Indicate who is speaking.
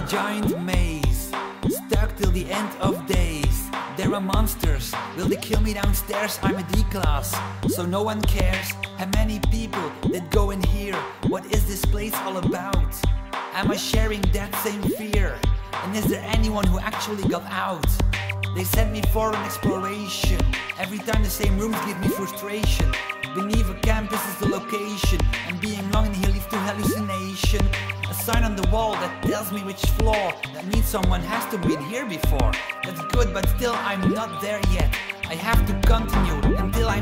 Speaker 1: giant maze, stuck till the end of days. There are monsters, will they kill me downstairs? I'm a D-class, so no one cares. How many people that go in here? What is this place all about? Am I sharing that same fear? And is there anyone who actually got out? They sent me for an exploration. Every time the same rooms give me frustration. Beneath a campus is the location, and being long in here leads to hallucination. A sign on the wall that tells me which floor. That means someone has to be in here before. That's good, but still I'm not there yet. I have to continue until I